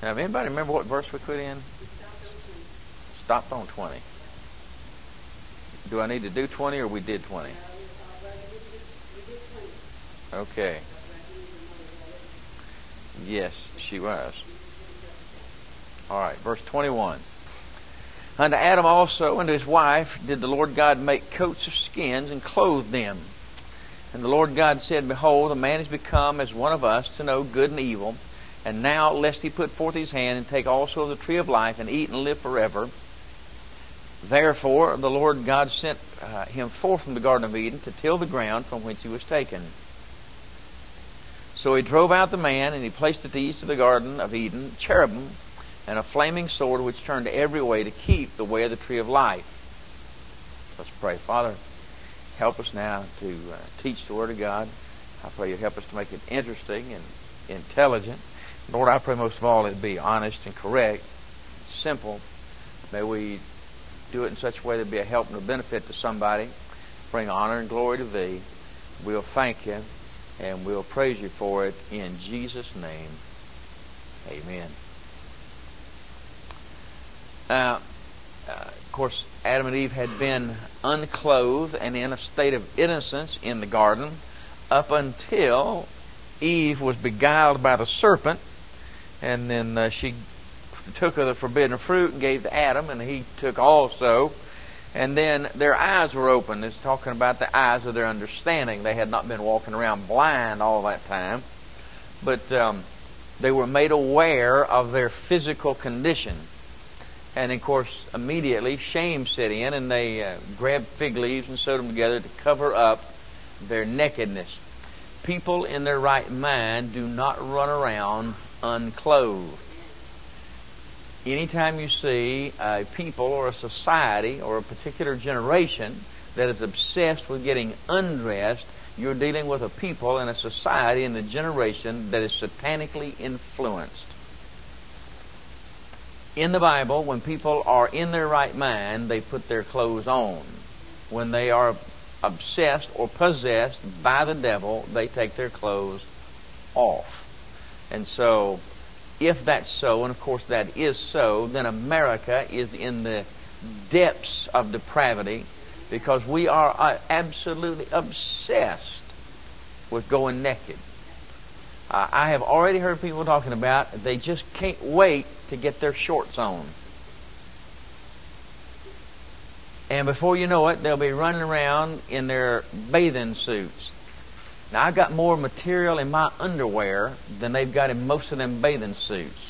Now, anybody remember what verse we put in? Stopped on 20. Do I need to do 20 or we did 20? Okay. Yes, she was. All right, verse 21. Unto Adam also and to his wife did the Lord God make coats of skins and clothe them. And the Lord God said, Behold, the man is become as one of us to know good and evil. And now, lest he put forth his hand and take also of the tree of life and eat and live forever. Therefore, the Lord God sent him forth from the Garden of Eden to till the ground from whence he was taken. So he drove out the man, and he placed at the east of the Garden of Eden cherubim and a flaming sword which turned every way to keep the way of the tree of life. Let's pray. Father, help us now to teach the Word of God. I pray you help us to make it interesting and intelligent. Lord, I pray most of all it be honest and correct, simple. May we do it in such a way that it be a help and a benefit to somebody. Bring honor and glory to Thee. We'll thank You and we'll praise You for it in Jesus' name. Amen. Of course, Adam and Eve had been unclothed and in a state of innocence in the garden up until Eve was beguiled by the serpent, and then she took of the forbidden fruit and gave to Adam, and he took also. And then their eyes were opened. It's talking about the eyes of their understanding. They had not been walking around blind all that time, but they were made aware of their physical condition. And, of course, immediately shame set in, and they grabbed fig leaves and sewed them together to cover up their nakedness. People in their right mind do not run around unclothed. Anytime you see a people or a society or a particular generation that is obsessed with getting undressed, you're dealing with a people and a society and a generation that is satanically influenced. In the Bible, when people are in their right mind, they put their clothes on. When they are obsessed or possessed by the devil, they take their clothes off. And so, if that's so, and of course that is so, then America is in the depths of depravity, because we are absolutely obsessed with going naked. I have already heard people talking about they just can't wait to get their shorts on. And before you know it, they'll be running around in their bathing suits. Now, I've got more material in my underwear than they've got in most of them bathing suits.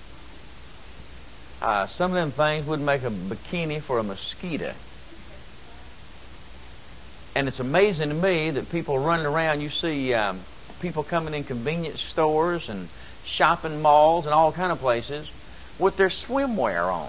Some of them things would make a bikini for a mosquito. And it's amazing to me that people running around, you see people coming in convenience stores and shopping malls and all kind of places with their swimwear on.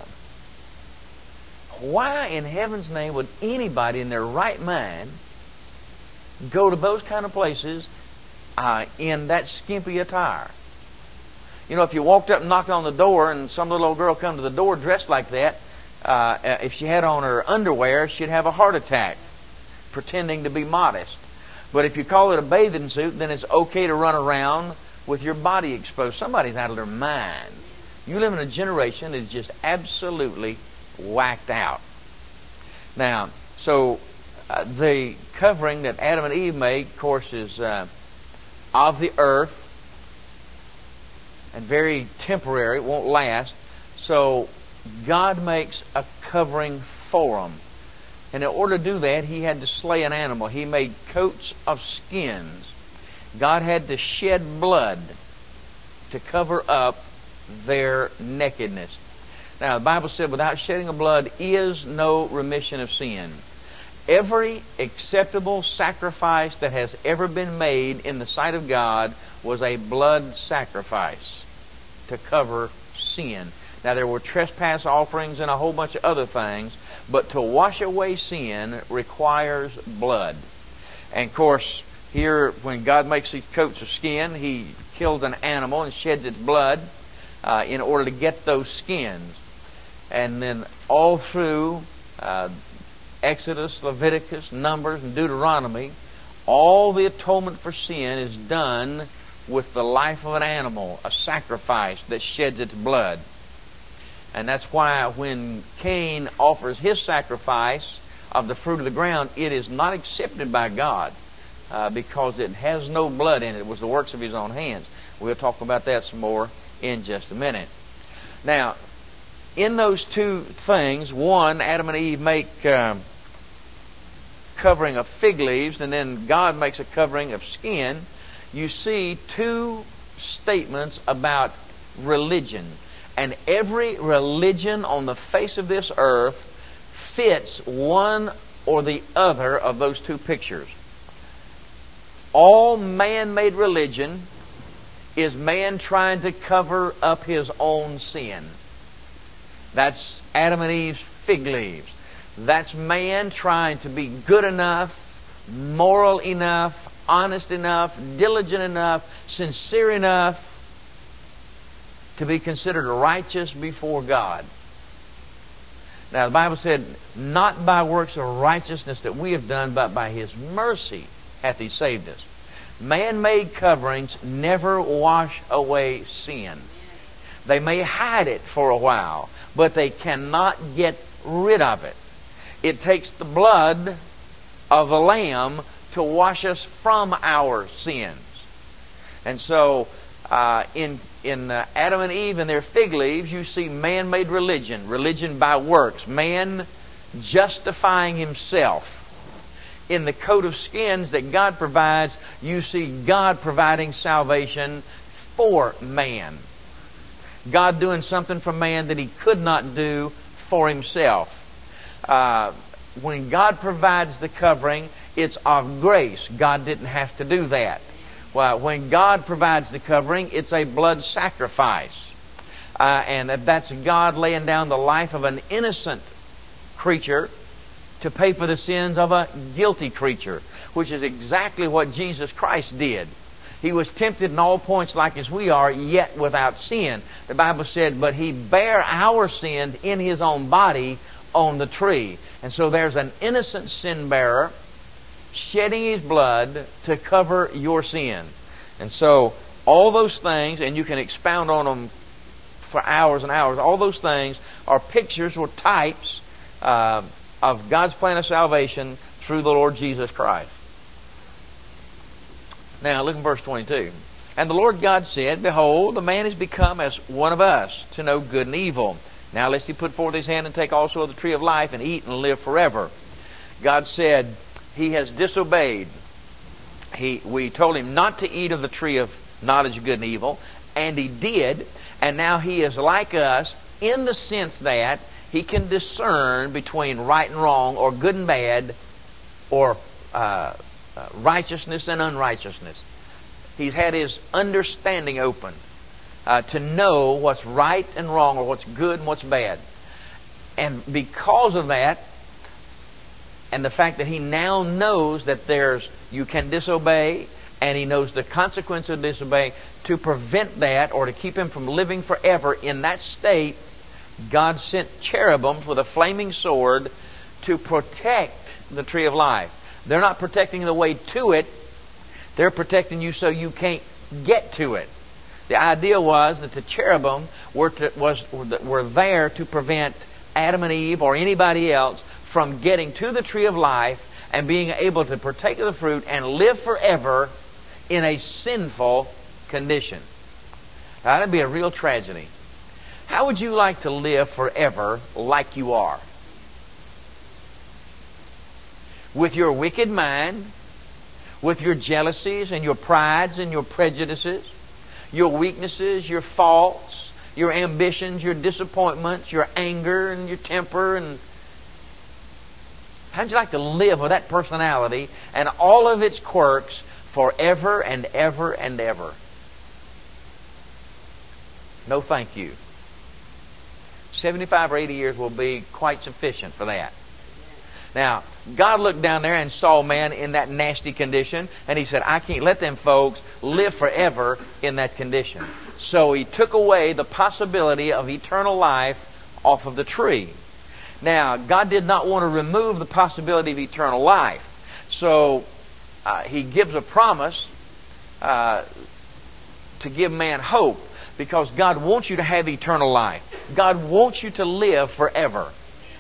Why in heaven's name would anybody in their right mind go to those kind of places in that skimpy attire? You know, if you walked up and knocked on the door and some little old girl come to the door dressed like that, if she had on her underwear, she'd have a heart attack, pretending to be modest. But if you call it a bathing suit, then it's okay to run around with your body exposed. Somebody's out of their mind. You live in a generation that is just absolutely whacked out. Now, so the covering that Adam and Eve made, of course, is of the earth and very temporary. It won't last. So God makes a covering for them. And in order to do that, He had to slay an animal. He made coats of skins. God had to shed blood to cover up their nakedness. Now, the Bible said, without shedding of blood is no remission of sin. Every acceptable sacrifice that has ever been made in the sight of God was a blood sacrifice to cover sin. Now, there were trespass offerings and a whole bunch of other things, but to wash away sin requires blood. And, of course, here, when God makes these coats of skin, He kills an animal and sheds its blood in order to get those skins. And then all through Exodus, Leviticus, Numbers, and Deuteronomy, all the atonement for sin is done with the life of an animal, a sacrifice that sheds its blood. And that's why when Cain offers his sacrifice of the fruit of the ground, it is not accepted by God because it has no blood in it. It was the works of his own hands. We'll talk about that some more in just a minute. Now, in those two things, one, Adam and Eve make covering of fig leaves, and then God makes a covering of skin. You see two statements about religion. And every religion on the face of this earth fits one or the other of those two pictures. All man-made religion is man trying to cover up his own sin. That's Adam and Eve's fig leaves. That's man trying to be good enough, moral enough, honest enough, diligent enough, sincere enough to be considered righteous before God. Now the Bible said, not by works of righteousness that we have done, but by His mercy hath He saved us. Man-made coverings never wash away sin. They may hide it for a while, but they cannot get rid of it. It takes the blood of the Lamb to wash us from our sins. And so, in Adam and Eve and their fig leaves, you see man-made religion, religion by works, man justifying himself. In the coat of skins that God provides, you see God providing salvation for man. God doing something for man that He could not do for Himself. When God provides the covering, it's of grace. God didn't have to do that. Well, when God provides the covering, it's a blood sacrifice. And that's God laying down the life of an innocent creature to pay for the sins of a guilty creature, which is exactly what Jesus Christ did. He was tempted in all points like as we are, yet without sin. The Bible said, but He bare our sins in His own body on the tree. And so there's an innocent sin bearer shedding His blood to cover your sin. And so all those things, and you can expound on them for hours and hours, all those things are pictures or types of God's plan of salvation through the Lord Jesus Christ. Now look in verse 22. And the Lord God said, Behold, the man is become as one of us, to know good and evil. Now lest he put forth his hand and take also of the tree of life, and eat and live forever. God said, he has disobeyed. We told him not to eat of the tree of knowledge of good and evil, and he did. And now he is like us in the sense that he can discern between right and wrong, or good and bad, or righteousness and unrighteousness. He's had his understanding open to know what's right and wrong, or what's good and what's bad. And because of that, and the fact that he now knows that you can disobey, and he knows the consequence of disobeying, to prevent that, or to keep him from living forever in that state, God sent cherubims with a flaming sword to protect the tree of life. They're not protecting the way to it. They're protecting you so you can't get to it. The idea was that the cherubim were there to prevent Adam and Eve or anybody else from getting to the tree of life and being able to partake of the fruit and live forever in a sinful condition. Now, that'd be a real tragedy. How would you like to live forever like you are? With your wicked mind, with your jealousies and your prides and your prejudices, your weaknesses, your faults, your ambitions, your disappointments, your anger and your temper. And how'd you like to live with that personality and all of its quirks forever and ever and ever? No, thank you. 75 or 80 years will be quite sufficient for that. Now, God looked down there and saw man in that nasty condition, and He said, I can't let them folks live forever in that condition. So He took away the possibility of eternal life off of the tree. Now, God did not want to remove the possibility of eternal life. So He gives a promise to give man hope, because God wants you to have eternal life. God wants you to live forever.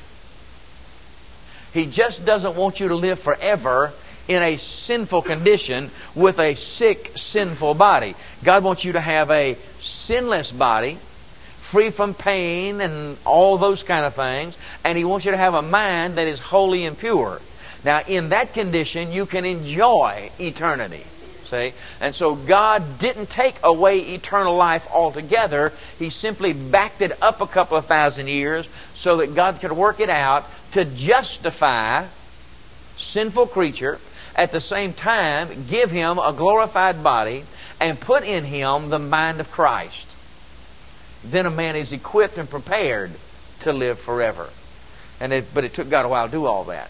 He just doesn't want you to live forever in a sinful condition with a sick, sinful body. God wants you to have a sinless body, free from pain and all those kind of things. And He wants you to have a mind that is holy and pure. Now, in that condition, you can enjoy eternity. See? And so God didn't take away eternal life altogether. He simply backed it up a couple of thousand years so that God could work it out to justify sinful creature, at the same time give him a glorified body and put in him the mind of Christ. Then a man is equipped and prepared to live forever. But it took God a while to do all that.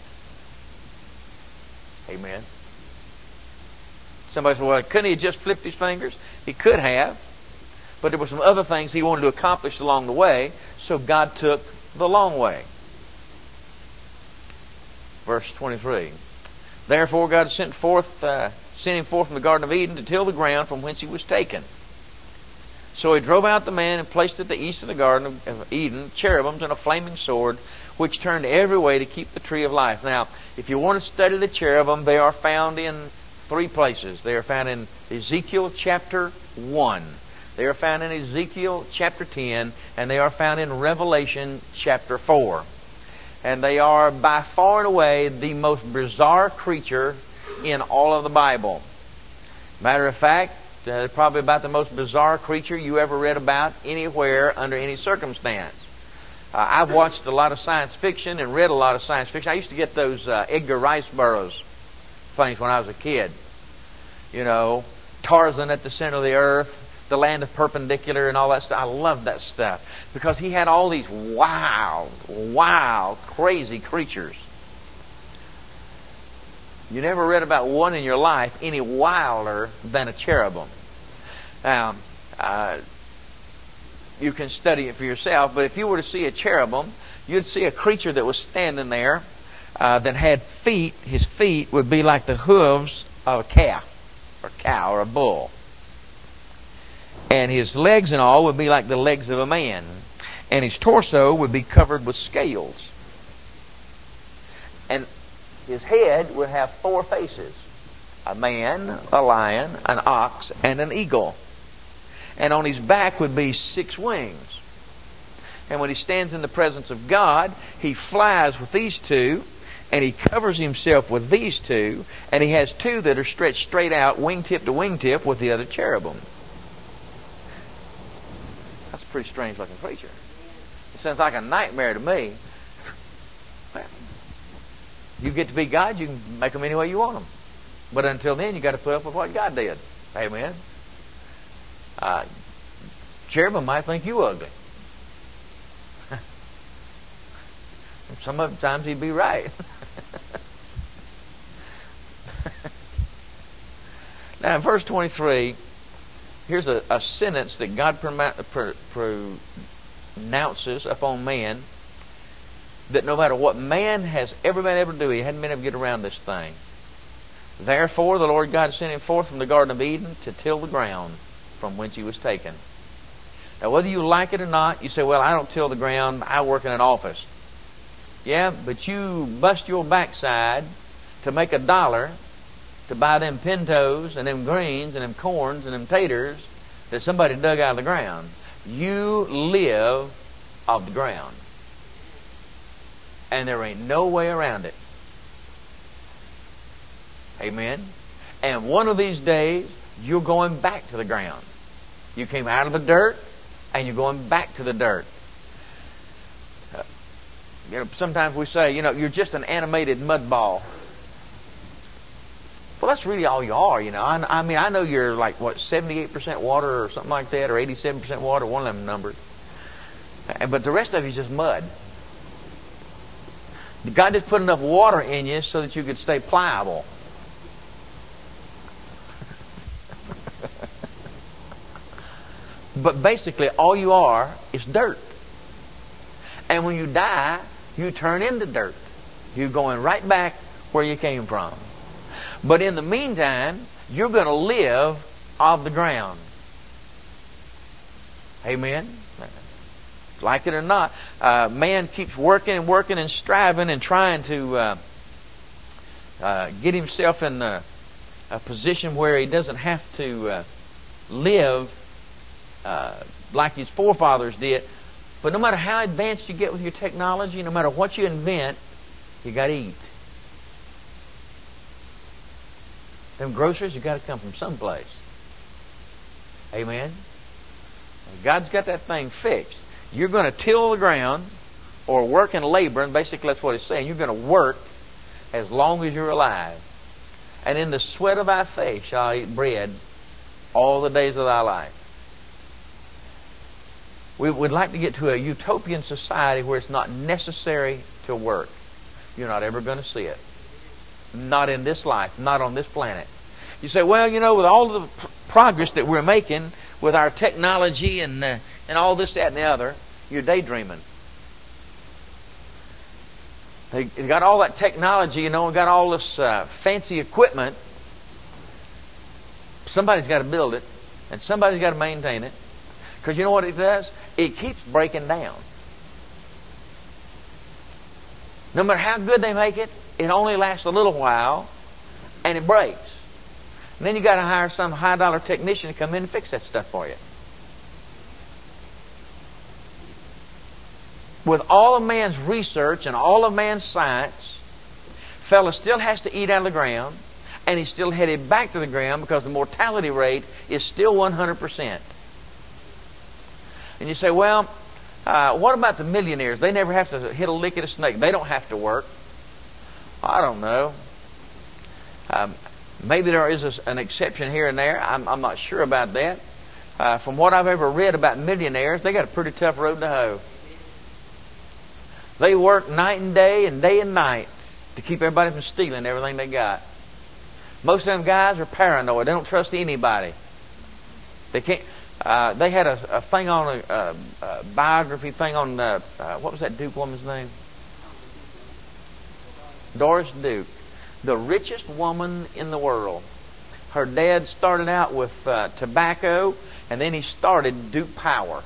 Amen. Somebody said, well, couldn't He have just flipped His fingers? He could have. But there were some other things He wanted to accomplish along the way, so God took the long way. Verse 23. Therefore God sent him forth from the Garden of Eden to till the ground from whence he was taken. So He drove out the man and placed at the east of the Garden of Eden cherubims and a flaming sword, which turned every way to keep the tree of life. Now, if you want to study the cherubim, they are found in 3 places. They are found in Ezekiel chapter 1. They are found in Ezekiel chapter 10. And they are found in Revelation chapter 4. And they are by far and away the most bizarre creature in all of the Bible. Matter of fact, probably about the most bizarre creature you ever read about anywhere under any circumstance. I've watched a lot of science fiction and read a lot of science fiction. I used to get those Edgar Rice Burroughs things when I was a kid. You know, Tarzan at the center of the earth, the land of perpendicular and all that stuff. I loved that stuff because he had all these wild, crazy creatures. You never read about one in your life any wilder than a cherubim. Now, you can study it for yourself, but if you were to see a cherubim, you'd see a creature that was standing there that had feet. His feet would be like the hooves of a calf or cow or a bull. And his legs and all would be like the legs of a man. And his torso would be covered with scales. And his head would have 4 faces. A man, a lion, an ox, and an eagle. And on his back would be 6 wings. And when he stands in the presence of God, he flies with these 2. And he covers himself with these 2. And he has 2 that are stretched straight out, wingtip to wingtip, with the other cherubim. That's a pretty strange looking creature. It sounds like a nightmare to me. You get to be God, you can make them any way you want them. But until then, you got to put up with what God did. Amen. Cherubim might think you ugly. Sometimes he'd be right. Now in verse 23, here's a sentence that God pronounces upon man, that no matter what man has ever been able to do, he hadn't been able to get around this thing. Therefore the Lord God sent him forth from the Garden of Eden to till the ground from whence he was taken. Now whether you like it or not, you say, well, I don't till the ground, I work in an office. Yeah, but you bust your backside to make $1 to buy them pintos and them greens and them corns and them taters that somebody dug out of the ground. You live of the ground. And there ain't no way around it. Amen. And one of these days, you're going back to the ground. You came out of the dirt, and you're going back to the dirt. Sometimes we say, you're just an animated mud ball. Well, that's really all you are, I mean, I know you're like, 78% water or something like that, or 87% water, one of them numbers. But the rest of you is just mud. God just put enough water in you so that you could stay pliable. But basically, all you are is dirt. And when you die, you turn into dirt. You're going right back where you came from. But in the meantime, you're going to live of the ground. Amen? Like it or not, man keeps working and working and striving and trying to get himself in a position where he doesn't have to live like his forefathers did. But no matter how advanced you get with your technology, no matter what you invent, you got to eat. Them groceries, you got to come from someplace. Amen? God's got that thing fixed. You're going to till the ground or work and labor, and basically that's what it's saying. You're going to work as long as you're alive. And in the sweat of thy face shall I eat bread all the days of thy life. We would like to get to a utopian society where it's not necessary to work. You're not ever going to see it. Not in this life, not on this planet. You say, well, with all the progress that we're making with our technology and all this, that, and the other, you're daydreaming. They got all that technology, and got all this fancy equipment. Somebody's got to build it, and somebody's got to maintain it. Because you know what it does? It keeps breaking down. No matter how good they make it, it only lasts a little while, and it breaks. And then you got to hire some high-dollar technician to come in and fix that stuff for you. With all of man's research and all of man's science, fella still has to eat out of the ground, and he's still headed back to the ground because the mortality rate is still 100%. And you say, well, what about the millionaires? They never have to hit a lick at a snake. They don't have to work. I don't know. Maybe there is an exception here and there. I'm not sure about that. From what I've ever read about millionaires, they got a pretty tough road to hoe. They work night and day and night to keep everybody from stealing everything they got. Most of them guys are paranoid. They don't trust anybody. They can't. They had a thing on a biography thing on what was that Duke woman's name? Doris Duke, the richest woman in the world. Her dad started out with tobacco, and then he started Duke Power.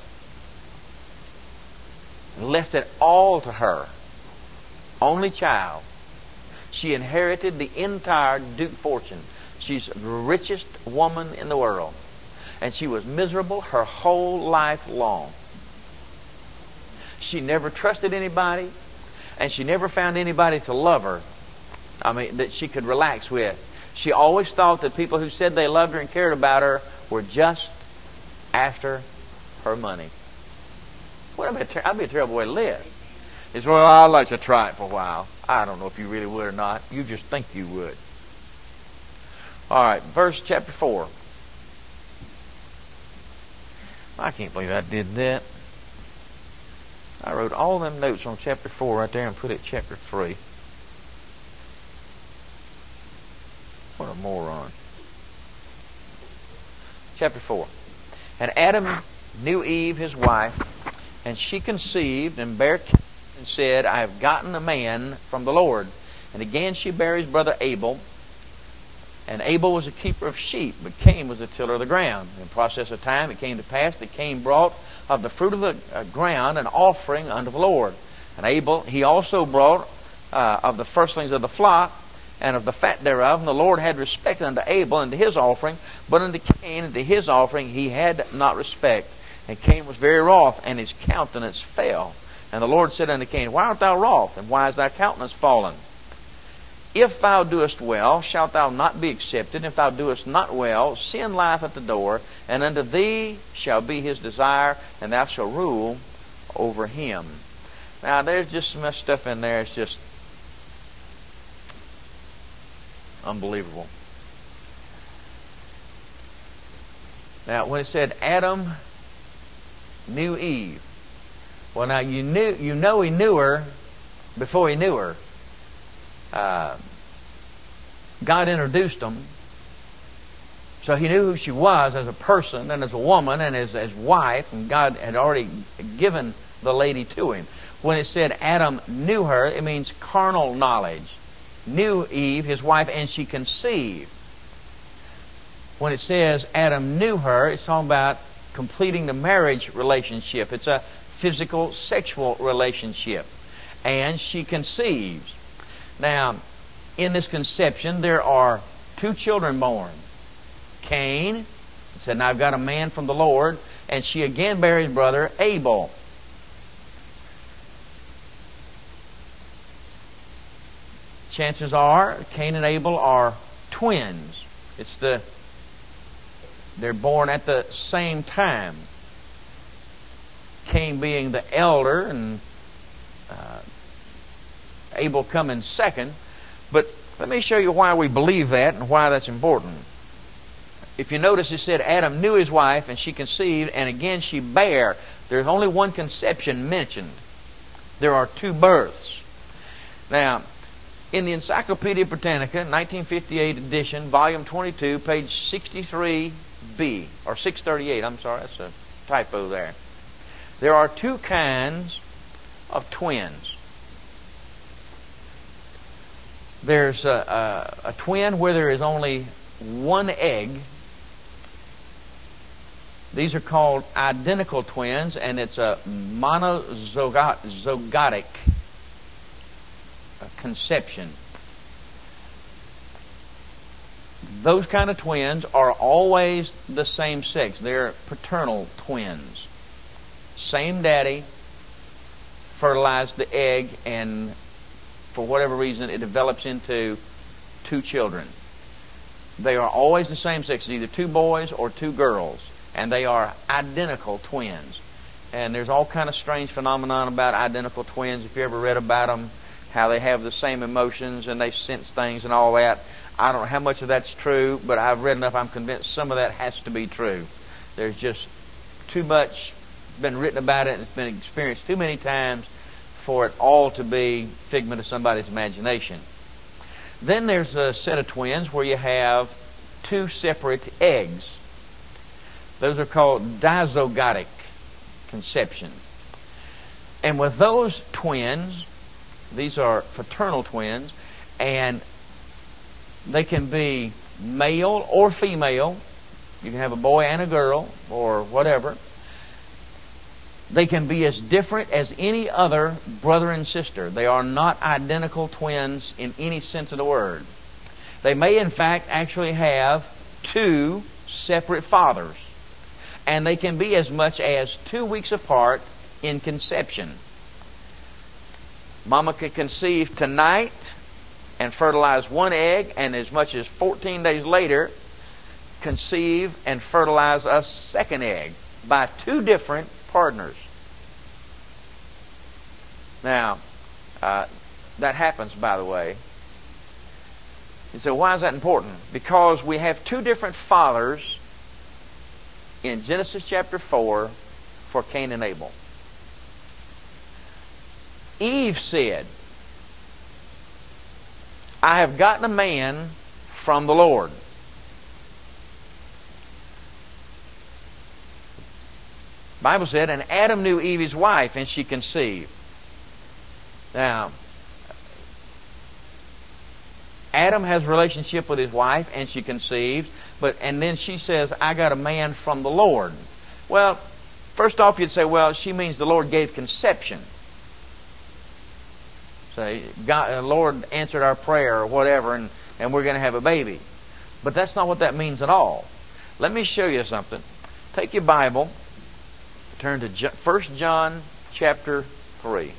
And left it all to her. Only child. She inherited the entire Duke fortune. She's the richest woman in the world. And she was miserable her whole life long. She never trusted anybody, and she never found anybody to love her. That she could relax with. She always thought that people who said they loved her and cared about her were just after her money. That'd be a terrible way to live. It's, well, I'd like to try it for a while. I don't know if you really would or not. You just think you would. All right, chapter 4. I can't believe I did that. I wrote all them notes on chapter 4 right there and put it chapter 3. What a moron. Chapter 4. And Adam knew Eve, his wife, and she conceived and bare and said, I have gotten a man from the Lord. And again she bare his brother Abel. And Abel was a keeper of sheep, but Cain was a tiller of the ground. In process of time it came to pass that Cain brought of the fruit of the ground an offering unto the Lord. And Abel, he also brought of the firstlings of the flock, and of the fat thereof. And the Lord had respect unto Abel and to his offering, but unto Cain and to his offering he had not respect. And Cain was very wroth, and his countenance fell. And the Lord said unto Cain, Why art thou wroth, and why is thy countenance fallen? If thou doest well, shalt thou not be accepted. If thou doest not well, sin lieth at the door, and unto thee shall be his desire, and thou shalt rule over him. Now, there's just some stuff in there. It's just unbelievable. Now, when it said Adam knew Eve, well, now you know he knew her before he knew her. God introduced them, so he knew who she was as a person and as a woman and as wife, and God had already given the lady to him. When it said Adam knew her, it means carnal knowledge. Knew Eve, his wife, and she conceived. When it says Adam knew her, it's talking about completing the marriage relationship. It's a physical, sexual relationship. And she conceives. Now, in this conception, there are 2 children born. Cain said, "Now I've got a man from the Lord." And she again bears brother Abel. Chances are Cain and Abel are twins. They're born at the same time. Cain being the elder and Abel coming second. But let me show you why we believe that and why that's important. If you notice, it said Adam knew his wife and she conceived, and again she bare. There's only one conception mentioned. There are 2 births. Now, in the Encyclopedia Britannica, 1958 edition, volume 22, page 63B, or 638, I'm sorry, that's a typo there. There are 2 kinds of twins. There's a twin where there is only 1 egg. These are called identical twins, and it's a monozygotic conception. Those kind of twins are always the same sex. They're paternal twins. Same daddy fertilized the egg, and for whatever reason it develops into 2 children. They are always the same sex, either 2 boys or 2 girls, and they are identical twins. And there's all kind of strange phenomenon about identical twins. If you ever read about them, how they have the same emotions and they sense things and all that. I don't know how much of that's true, but I've read enough. I'm convinced some of that has to be true. There's just too much been written about it and it's been experienced too many times for it all to be figment of somebody's imagination. Then there's a set of twins where you have 2 separate eggs. Those are called dizygotic conception. And with those twins, these are fraternal twins, and they can be male or female. You can have a boy and a girl, or whatever. They can be as different as any other brother and sister. They are not identical twins in any sense of the word. They may, in fact, actually have 2 separate fathers. And they can be as much as 2 weeks apart in conception. Mama could conceive tonight and fertilize 1 egg, and as much as 14 days later conceive and fertilize a 2nd egg by 2 different partners. Now, that happens, by the way. You say, why is that important? Because we have 2 different fathers in Genesis chapter 4 for Cain and Abel. Eve said, "I have gotten a man from the Lord." The Bible said, and Adam knew Eve his wife, and she conceived. Now, Adam has a relationship with his wife, and she conceives, and then she says, "I got a man from the Lord." Well, first off, you'd say, well, she means the Lord gave conception. Say, God, the Lord answered our prayer or whatever, and we're going to have a baby. But that's not what that means at all. Let me show you something. Take your Bible, turn to 1 John chapter 3.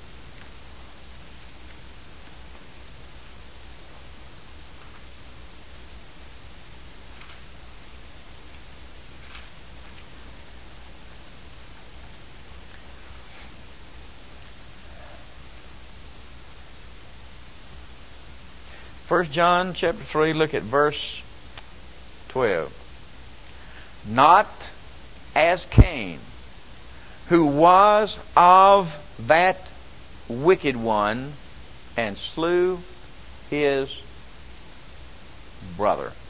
First John chapter 3, look at verse 12. Not as Cain, who was of that wicked one, and slew his brother.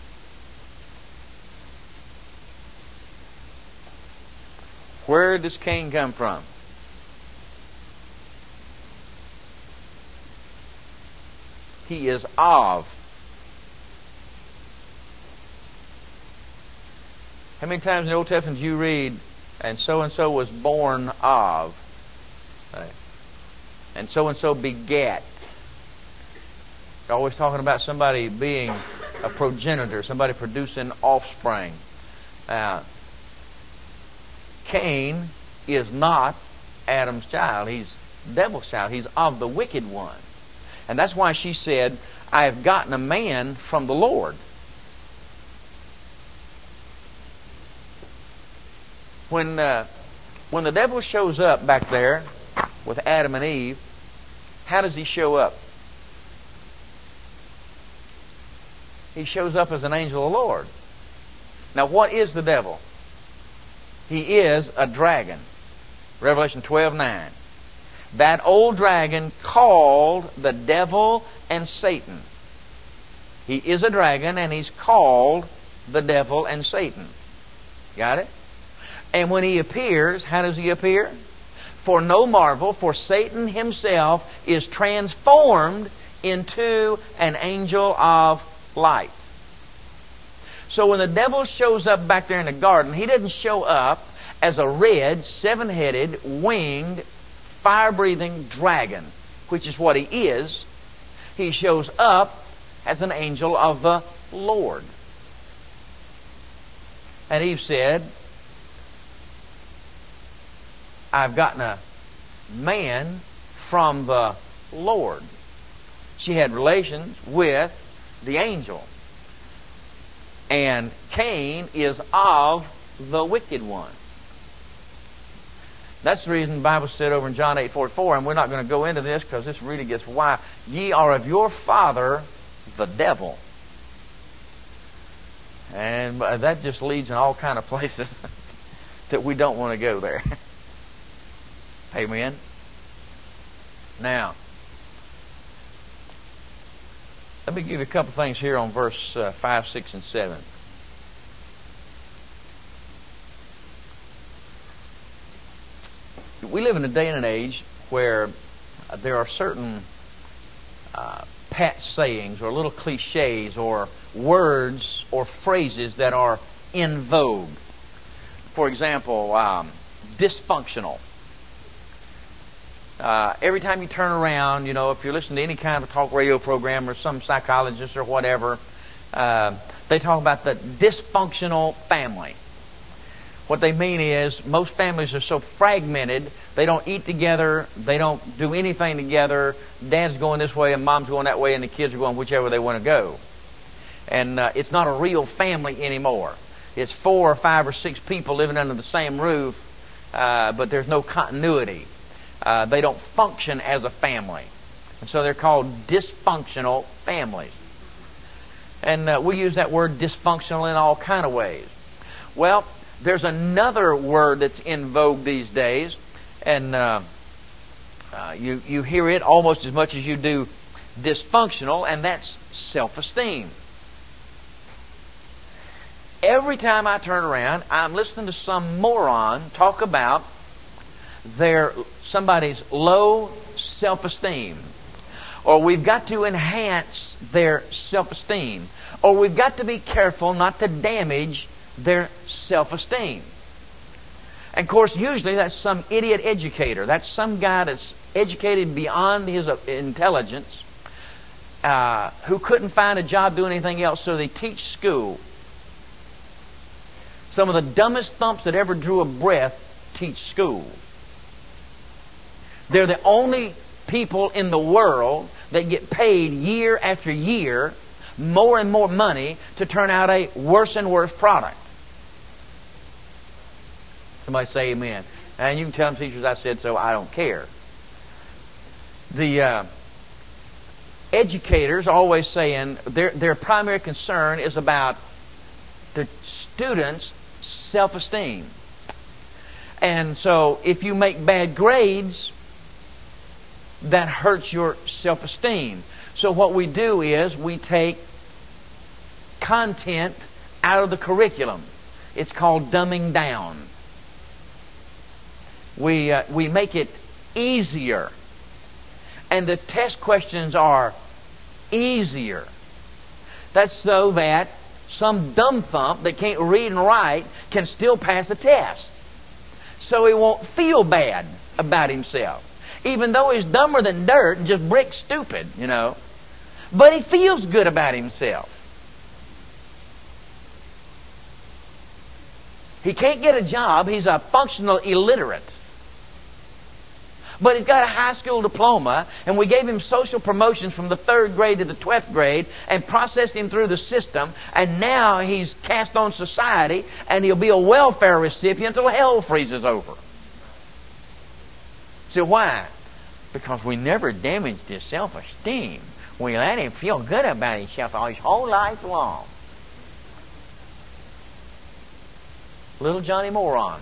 Where does Cain come from? He is of. How many times in the Old Testament do you read, and so was born of, and so begat? They're always talking about somebody being a progenitor, somebody producing offspring. Cain is not Adam's child. He's the devil's child. He's of the wicked one. And that's why she said, I have gotten a man from the Lord. When the devil shows up back there with Adam and Eve, how does he show up? He shows up as an angel of the Lord. Now, what is the devil? He is a dragon. Revelation 12:9. That old dragon called the devil and Satan. He is a dragon and he's called the devil and Satan. Got it? And when he appears, how does he appear? For no marvel, for Satan himself is transformed into an angel of light. So when the devil shows up back there in the garden, he didn't show up as a red, seven-headed, winged, fire-breathing dragon, which is what he is. He shows up as an angel of the Lord. And Eve said, I've gotten a man from the Lord. She had relations with the angel. And Cain is of the wicked one. That's the reason the Bible said over in John 8:44, and we're not going to go into this because this really gets why. Ye are of your father, the devil. And that just leads in all kind of places that we don't want to go there. Amen. Now, let me give you a couple things here on verse 5, 6, and 7. We live in a day and an age where there are certain pat sayings or little cliches or words or phrases that are in vogue. For example, dysfunctional. Every time you turn around, you know, if you're listening to any kind of talk radio program or some psychologist or whatever, they talk about the dysfunctional family. What they mean is most families are so fragmented, they don't eat together, they don't do anything together. Dad's going this way and mom's going that way and the kids are going whichever they want to go. And it's not a real family anymore. It's 4 or 5 or 6 people living under the same roof, but there's no continuity. They don't function as a family. And so they're called dysfunctional families. And we use that word dysfunctional in all kind of ways. Well, there's another word that's in vogue these days, and you hear it almost as much as you do dysfunctional, and that's self-esteem. Every time I turn around, I'm listening to some moron talk about somebody's low self-esteem, or we've got to enhance their self-esteem, or we've got to be careful not to damage their self-esteem. And of course, usually that's some idiot educator. That's some guy that's educated beyond his intelligence, who couldn't find a job doing anything else, so they teach school. Some of the dumbest thumps that ever drew a breath teach school. They're the only people in the world that get paid year after year more and more money to turn out a worse and worse product. Somebody say amen. And you can tell them, teachers, I said so, I don't care. The educators are always saying their primary concern is about the students' self-esteem. And so if you make bad grades, that hurts your self-esteem. So what we do is we take content out of the curriculum. It's called dumbing down. We make it easier. And the test questions are easier. That's so that Some dumb thump that can't read and write can still pass the test. So he won't feel bad about himself. Even though he's dumber than dirt and just brick stupid, But he feels good about himself. He can't get a job. He's a functional illiterate. But he's got a high school diploma, and we gave him social promotions from the 3rd grade to the 12th grade and processed him through the system, and now he's cast on society, and he'll be a welfare recipient until hell freezes over. So why? Because we never damaged his self-esteem. We let him feel good about himself his whole life long. Little Johnny Moron.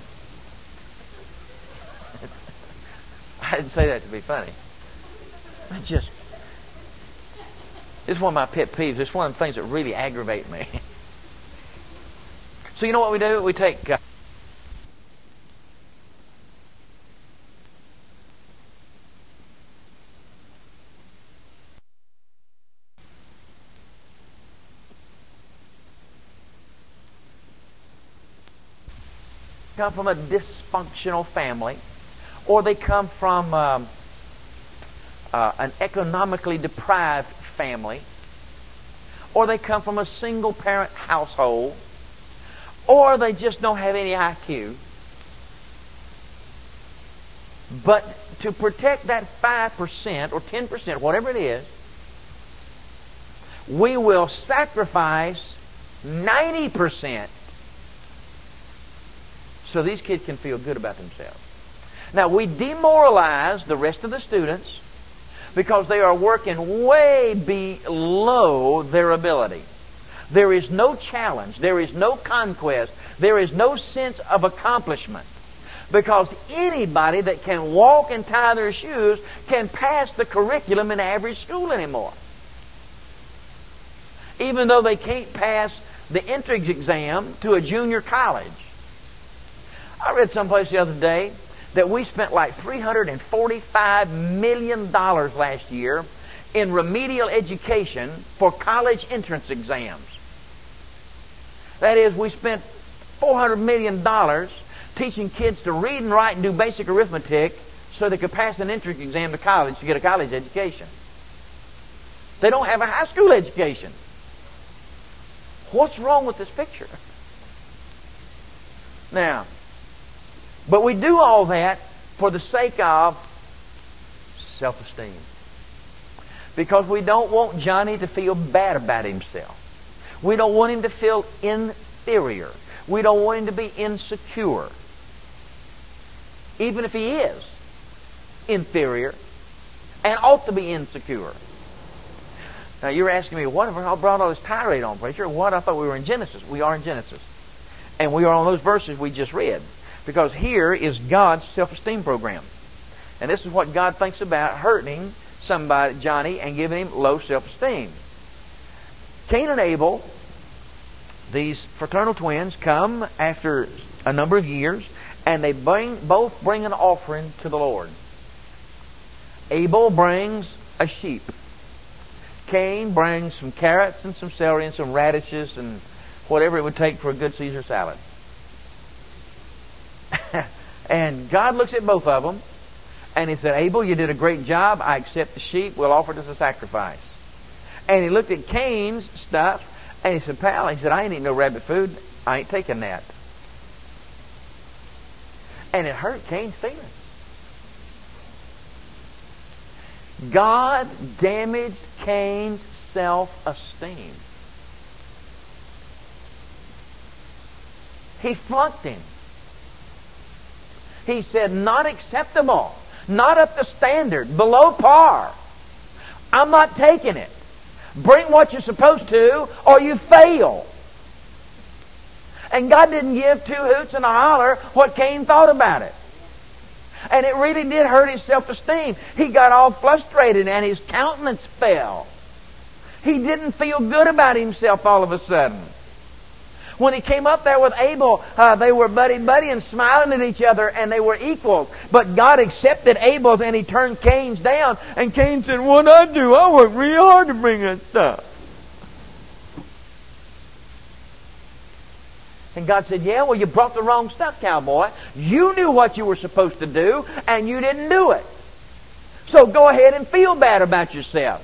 I didn't say that to be funny. It's one of my pet peeves. It's one of the things that really aggravate me. So you know what we do? We take... come from a dysfunctional family, or they come from an economically deprived family, or they come from a single-parent household, or they just don't have any IQ. But to protect that 5% or 10%, whatever it is, we will sacrifice 90% so these kids can feel good about themselves. Now, we demoralize the rest of the students because they are working way below their ability. There is no challenge. There is no conquest. There is no sense of accomplishment. Because anybody that can walk and tie their shoes can pass the curriculum in average school anymore. Even though they can't pass the entrance exam to a junior college. I read someplace the other day that we spent like $345 million last year in remedial education for college entrance exams. That is, we spent $400 million teaching kids to read and write and do basic arithmetic so they could pass an entrance exam to college to get a college education. They don't have a high school education. What's wrong with this picture? Now, but we do all that for the sake of self-esteem. Because we don't want Johnny to feel bad about himself. We don't want him to feel inferior. We don't want him to be insecure. Even if he is inferior and ought to be insecure. Now you're asking me, what have I brought all this tirade on, preacher? What? I thought we were in Genesis. We are in Genesis. And we are on those verses we just read. Because here is God's self-esteem program. And this is what God thinks about hurting somebody, Johnny, and giving him low self-esteem. Cain and Abel, these fraternal twins, come after a number of years, and they both bring an offering to the Lord. Abel brings a sheep. Cain brings some carrots and some celery and some radishes and whatever it would take for a good Caesar salad. And God looks at both of them, and He said, Abel, you did a great job. I accept the sheep. We'll offer it as a sacrifice. And He looked at Cain's stuff, and He said, pal, He said, I ain't eating no rabbit food. I ain't taking that. And it hurt Cain's feelings. God damaged Cain's self-esteem. He flunked him. He said, not acceptable, not up to standard, below par. I'm not taking it. Bring what you're supposed to, or you fail. And God didn't give two hoots and a holler what Cain thought about it. And it really did hurt his self-esteem. He got all frustrated and his countenance fell. He didn't feel good about himself all of a sudden. When he came up there with Abel, they were buddy-buddy and smiling at each other, and they were equals. But God accepted Abel's, and He turned Cain's down. And Cain said, what'd I do? I worked real hard to bring that stuff. And God said, yeah, well, you brought the wrong stuff, cowboy. You knew what you were supposed to do, and you didn't do it. So go ahead and feel bad about yourself.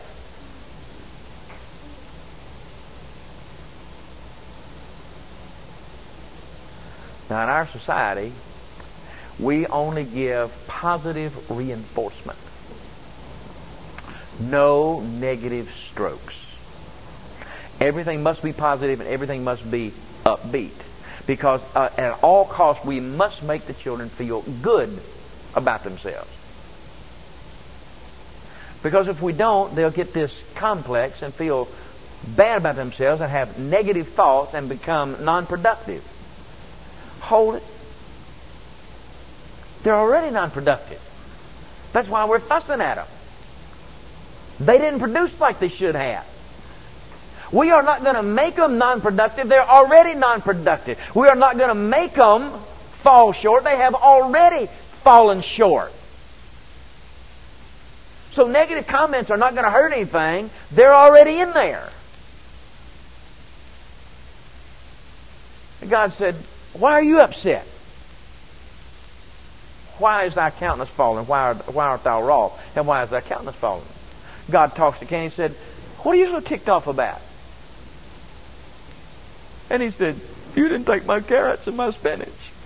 Now, in our society, we only give positive reinforcement. No negative strokes. Everything must be positive and everything must be upbeat. Because at all costs, we must make the children feel good about themselves. Because if we don't, they'll get this complex and feel bad about themselves and have negative thoughts and become non-productive. Hold it. They're already non-productive. That's why we're fussing at them. They didn't produce like they should have. We are not going to make them non-productive. They're already non-productive. We are not going to make them fall short. They have already fallen short. So negative comments are not going to hurt anything. They're already in there. And God said, why are you upset? Why is thy countenance fallen? Why art thou wroth? And why is thy countenance fallen? God talks to Cain and said, what are you so ticked off about? And he said, you didn't take my carrots and my spinach.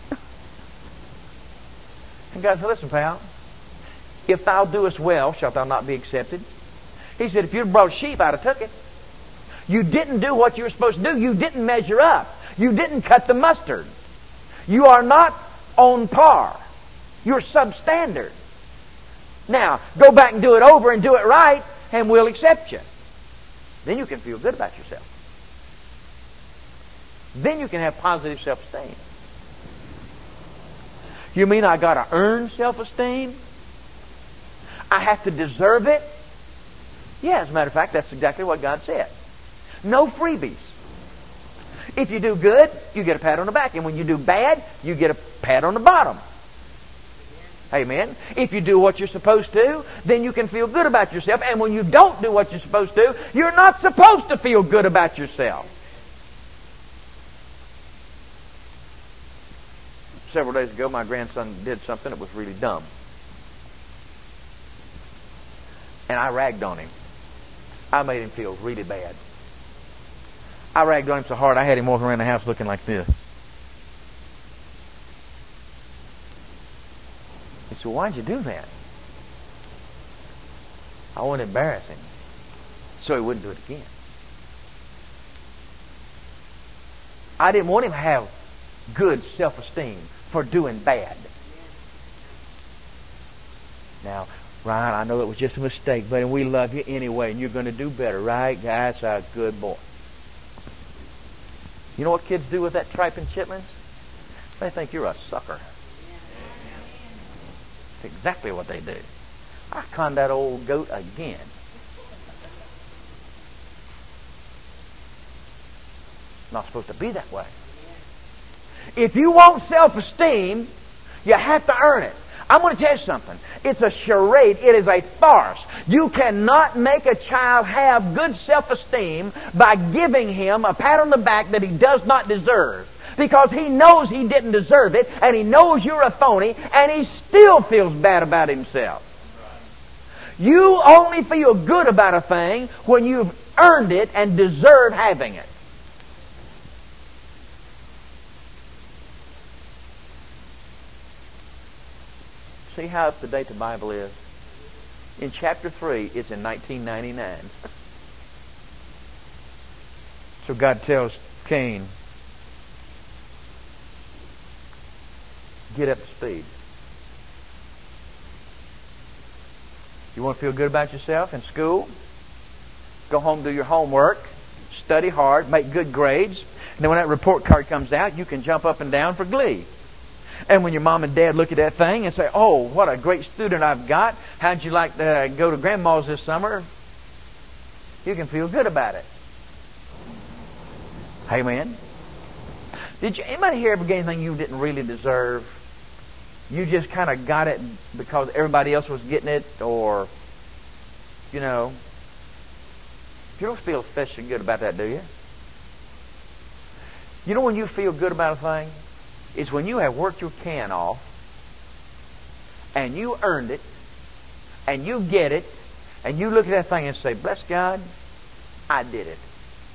And God said, listen, pal, if thou doest well, shalt thou not be accepted? He said, if you'd brought sheep, I'd have took it. You didn't do what you were supposed to do. You didn't measure up. You didn't cut the mustard. You are not on par. You're substandard. Now, go back and do it over and do it right, and we'll accept you. Then you can feel good about yourself. Then you can have positive self-esteem. You mean I got to earn self-esteem? I have to deserve it? Yeah, as a matter of fact, that's exactly what God said. No freebies. If you do good, you get a pat on the back. And when you do bad, you get a pat on the bottom. Amen. If you do what you're supposed to, then you can feel good about yourself. And when you don't do what you're supposed to, you're not supposed to feel good about yourself. Several days ago, my grandson did something that was really dumb. And I ragged on him. I made him feel really bad. I ragged on him so hard I had him walking around the house looking like this. He said, why'd you do that? I wanted to embarrass him so he wouldn't do it again. I didn't want him to have good self-esteem for doing bad. Now, Ryan, I know it was just a mistake, but we love you anyway, and you're going to do better, right? That's a good boy. You know what kids do with that tripe and chitlins? They think you're a sucker. That's exactly what they do. I conned that old goat again. Not supposed to be that way. If you want self-esteem, you have to earn it. I'm going to tell you something. It's a charade. It is a farce. You cannot make a child have good self-esteem by giving him a pat on the back that he does not deserve. Because he knows he didn't deserve it, and he knows you're a phony, and he still feels bad about himself. You only feel good about a thing when you've earned it and deserve having it. See how up to date the Bible is? In chapter 3, it's in 1999. So God tells Cain, get up to speed. You want to feel good about yourself in school? Go home, do your homework, study hard, make good grades. And then when that report card comes out, you can jump up and down for glee. And when your mom and dad look at that thing and say, oh, what a great student I've got. How'd you like to go to Grandma's this summer? You can feel good about it. Amen. Did you anybody here ever get anything you didn't really deserve? You just kind of got it because everybody else was getting it, or, you know. You don't feel especially good about that, do you? You know when you feel good about a thing? It's when you have worked your can off and you earned it and you get it and you look at that thing and say, bless God, I did it.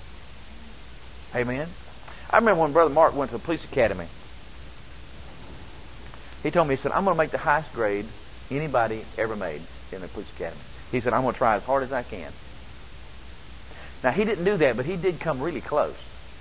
Amen? I remember when Brother Mark went to the police academy. He told me, he said, I'm going to make the highest grade anybody ever made in the police academy. He said, I'm going to try as hard as I can. Now, he didn't do that, but he did come really close.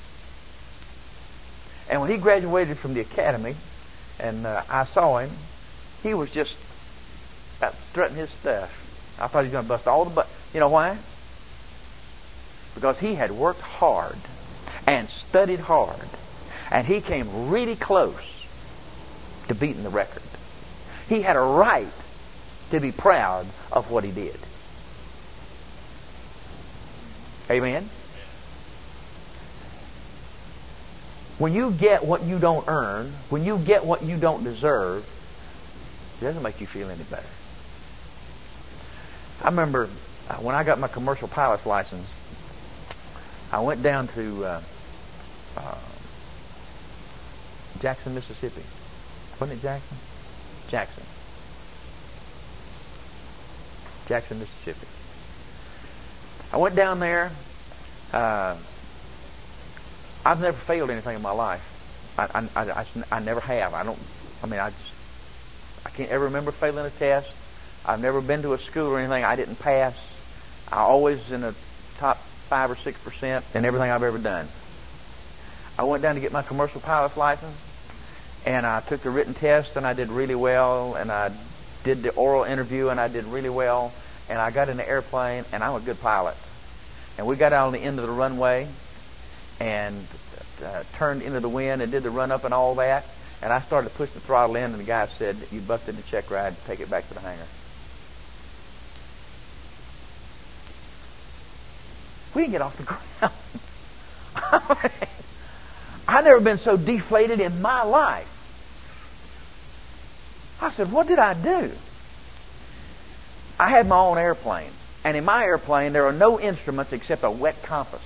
And when he graduated from the academy, and I saw him, he was just strutting his stuff. I thought he was going to bust all the butt. You know why? Because he had worked hard and studied hard. And he came really close to beating the record. He had a right to be proud of what he did. Amen? When you get what you don't earn, when you get what you don't deserve, it doesn't make you feel any better. I remember when I got my commercial pilot's license, I went down to Jackson, Mississippi. Wasn't it Jackson? Jackson, Mississippi. I went down there. I've never failed anything in my life. I never have. I can't ever remember failing a test. I've never been to a school or anything I didn't pass. I always in the top 5 or 6% in everything I've ever done. I went down to get my commercial pilot's license, and I took the written test, and I did really well, and I did the oral interview, and I did really well, and I got in the airplane, and I'm a good pilot. And we got out on the end of the runway, and turned into the wind and did the run up and all that. And I started to push the throttle in, and the guy said, you busted the check ride, take it back to the hangar. We didn't get off the ground. I've never been so deflated in my life. I said, what did I do? I had my own airplane. And in my airplane, there are no instruments except a wet compass.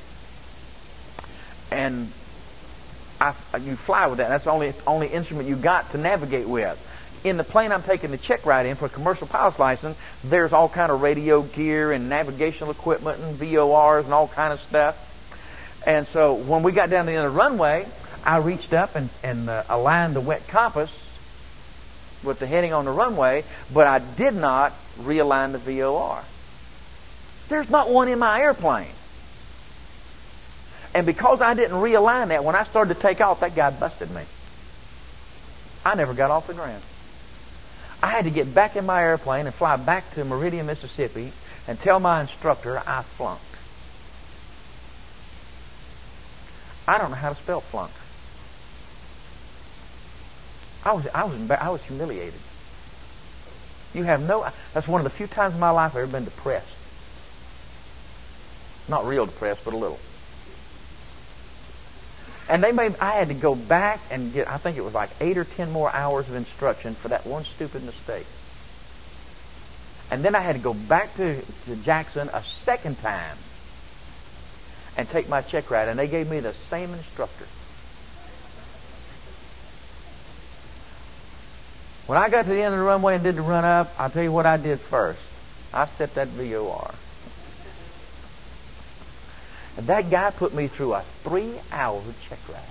And you fly with that. That's the only instrument you got to navigate with. In the plane I'm taking the check ride in for a commercial pilot's license, there's all kind of radio gear and navigational equipment and VORs and all kind of stuff. And so when we got down to the end of the runway, I reached up and aligned the wet compass with the heading on the runway, but I did not realign the VOR. There's not one in my airplane. And because I didn't realign that, when I started to take off, that guy busted me. I never got off the ground. I had to get back in my airplane and fly back to Meridian, Mississippi, and tell my instructor I flunked. I don't know how to spell flunk. I was humiliated. That's one of the few times in my life I've ever been depressed. Not real depressed, but a little. And I had to go back and get, I think it was like 8 or 10 more hours of instruction for that one stupid mistake. And then I had to go back to Jackson a second time and take my check ride. And they gave me the same instructor. When I got to the end of the runway and did the run up, I'll tell you what I did first. I set that VOR. And that guy put me through a 3-hour check ride.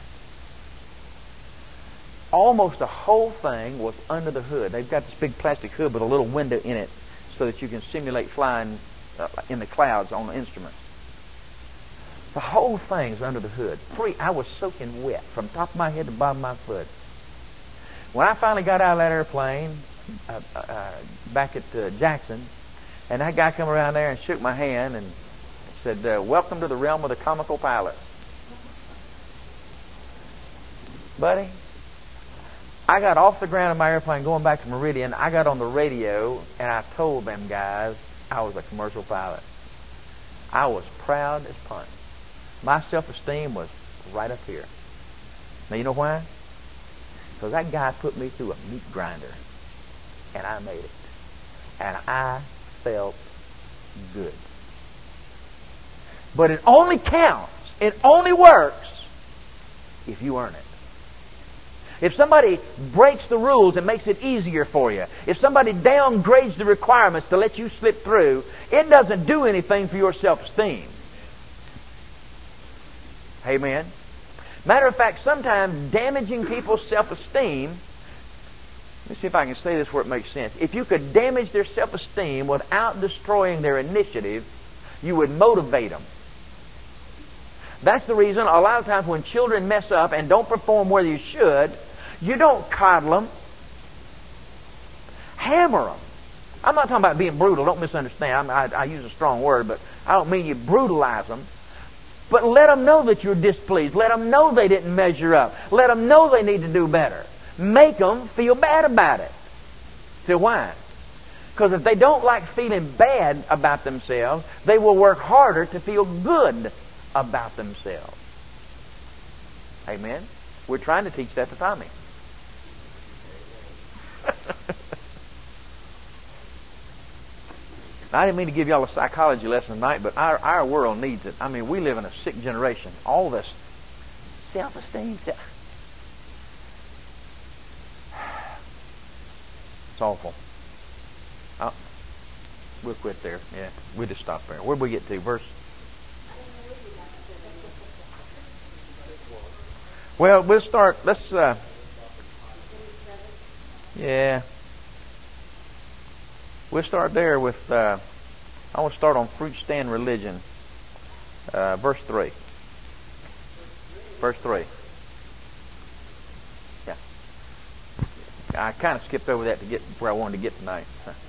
Almost the whole thing was under the hood. They've got this big plastic hood with a little window in it so that you can simulate flying in the clouds on the instruments. The whole thing's under the hood. I was soaking wet from top of my head to bottom of my foot. When I finally got out of that airplane back at Jackson, and that guy come around there and shook my hand and said, welcome to the realm of the comical pilots. Buddy, I got off the ground in my airplane going back to Meridian. I got on the radio and I told them guys I was a commercial pilot. I was proud as punch. My self-esteem was right up here. Now you know why? Because that guy put me through a meat grinder and I made it. And I felt good. But it only counts, it only works if you earn it. If somebody breaks the rules and makes it easier for you, if somebody downgrades the requirements to let you slip through, it doesn't do anything for your self-esteem. Amen? Matter of fact, sometimes damaging people's self-esteem, let me see if I can say this where it makes sense. If you could damage their self-esteem without destroying their initiative, you would motivate them. That's the reason a lot of times when children mess up and don't perform where you should, you don't coddle them. Hammer them. I'm not talking about being brutal. Don't misunderstand. I use a strong word, but I don't mean you brutalize them. But let them know that you're displeased. Let them know they didn't measure up. Let them know they need to do better. Make them feel bad about it. So why? Because if they don't like feeling bad about themselves, they will work harder to feel good about themselves. Amen? We're trying to teach that to Tommy. I didn't mean to give y'all a psychology lesson tonight, but our world needs it. I mean, we live in a sick generation. All this self-esteem. It's awful. We'll quit there. Yeah, we'll just stop there. Where'd we get to? Verse? Well, we'll start. Let's. Yeah. We'll start there with. I want to start on fruit stand religion. Verse 3. Verse 3. Yeah. I kind of skipped over that to get where I wanted to get tonight. So.